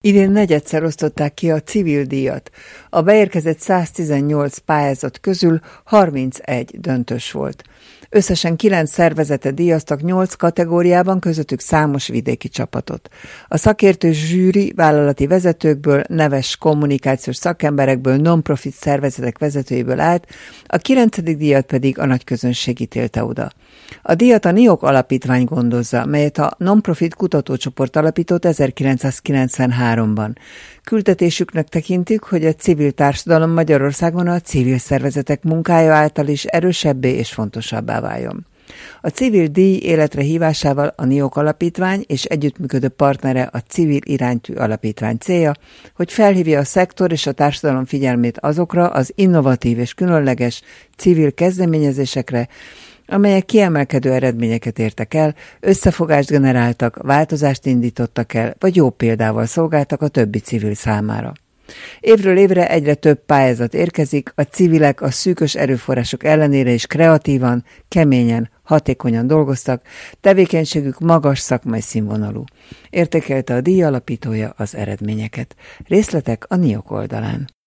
Idén negyedszer osztották ki a civil díjat. A beérkezett 118 pályázat közül 31 döntős volt. Összesen 9 szervezetet díjaztak 8 kategóriában, közöttük számos vidéki csapatot. A szakértő zsűri vállalati vezetőkből, neves kommunikációs szakemberekből, non-profit szervezetek vezetőiből állt, a 9. díjat pedig a nagyközönség ítélte oda. A díjat a NIOK alapítvány gondozza, melyet a non-profit kutatócsoport alapított 1993-ban. Küldetésüknek tekintik, hogy a civil társadalom Magyarországon a civil szervezetek munkája által is erősebbé és fontosabbá váljon. A civil díj életre hívásával a NIOK alapítvány és együttműködő partnere a Civil Iránytű Alapítvány célja, hogy felhívja a szektor és a társadalom figyelmét azokra az innovatív és különleges civil kezdeményezésekre, amelyek kiemelkedő eredményeket értek el, összefogást generáltak, változást indítottak el, vagy jó példával szolgáltak a többi civil számára. Évről évre egyre több pályázat érkezik, a civilek a szűkös erőforrások ellenére is kreatívan, keményen, hatékonyan dolgoztak, tevékenységük magas szakmai színvonalú. Értékelte a díj alapítója az eredményeket. Részletek a NIOK oldalán.